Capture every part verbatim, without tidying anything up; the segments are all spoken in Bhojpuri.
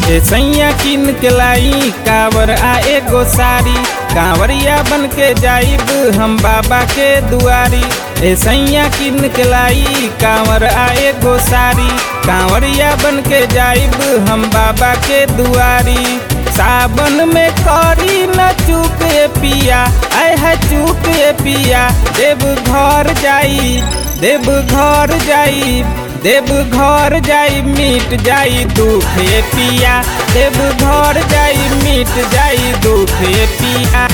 ए सैया किन के लाई कांवर आ एगो साड़ी, कांवरिया बन के जाइब हम बाबा के दुआरी। ए सैया किन के लाई कांवर आ एगो साड़ी, कांवरिया बन के जाइब हम बाबा के दुआरी। सावन में करी न चूक पिया, आय है चूक पिया, देव घर जाई देव घर जाई देव घर जाई मिट जाई दुख पिया, देव घर जाई मिट जाई दुख पिया।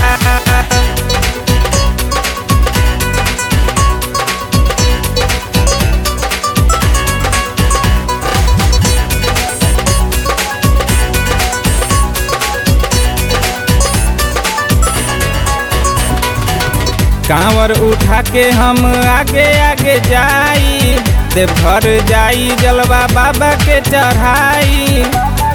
कांवर उठा के हम आगे आगे जाई, देवघर जाई जलवा बाबा के चढ़ाई।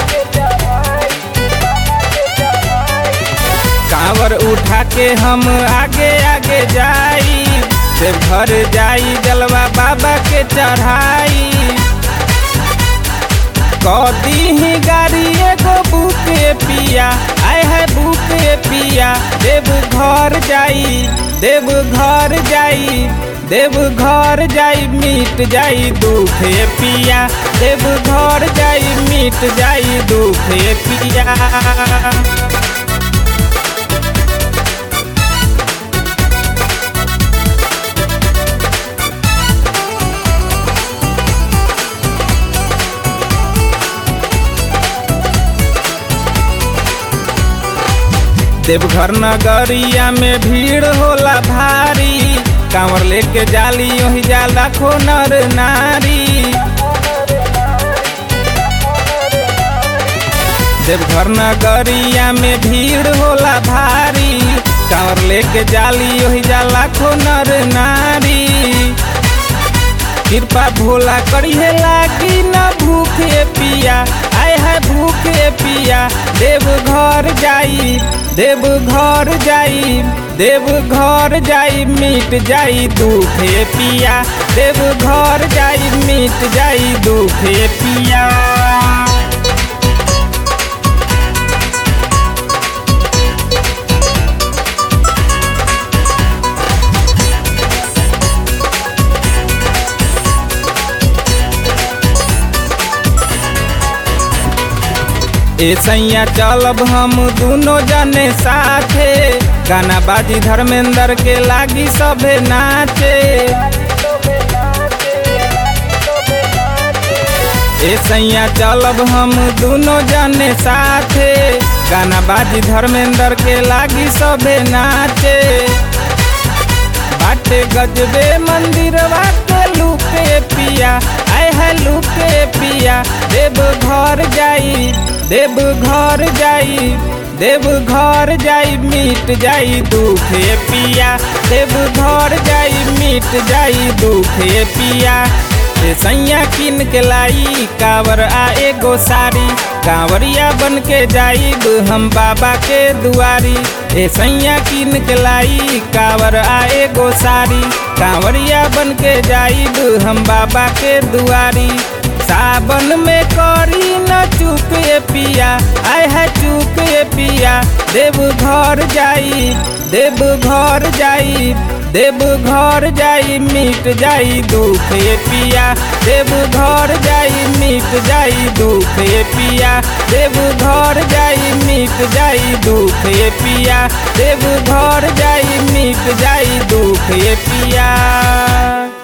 कांवर उठा के हम आगे आगे जाई, देवघर जाई जलवा बाबा के चढ़ाई। कदी ही गाड़ी एगो बुके पिया, आय है बुके पिया, देव घर जाई देव घर जाई देव घर जाई मिट जाई दुख पिया, देव घर जाई मिट जाई दुख पिया। देवघर नगरिया में भीड़ होला भारी, कांवर लेके जाली ओही जा लाखों नर नारी। देवघर नगरिया में भीड़ होला भारी, कांवर लेके जाली ओही जा लाखों नर नारी। कृपा भोला करिए लागी न भूखे पिया, आय है भूखे पिया, देव घर जाई देव घर जाई देव घर जाई मिट जाई दुख पिया, देव घर जाई मिट जाई दुख पिया। ए सैया चलब हम दोनों जने साथे, गाना बाजी धर्मेंद्र के लागी सभे नाचे। ए सैया चलब हम दोनों जने साथे, गाना बाजी धर्मेंद्र के लागी सभे नाचे। बाटे गजबे मंदिरवा के लुके पिया, आय है लुके पिया, देव घर जाई देव घर जाई देव घर जाई मिट जाई दुख पिया, देव घर जाई मिट जाई दुख पिया। ए सैया किन के लाई कांवर आ एगो साड़ी, कांवरिया बन के जाइब हम बाबा के दुआरी। ए सैया किन के लाई कांवर आ एगो साड़ी, कांवरिया बन के जाइब हम बाबा के दुआरी। सावन में करी न चूक पिया, आय है चूक पिया, देव घर जाई देव घर जाई देव घर जाई मिट जाई दुख पिया, देव घर जाई मिट जाई दुख पिया, देव घर जाई मिट जाई दुख पिया, देव घर जाई मिट जाई दुख पिया।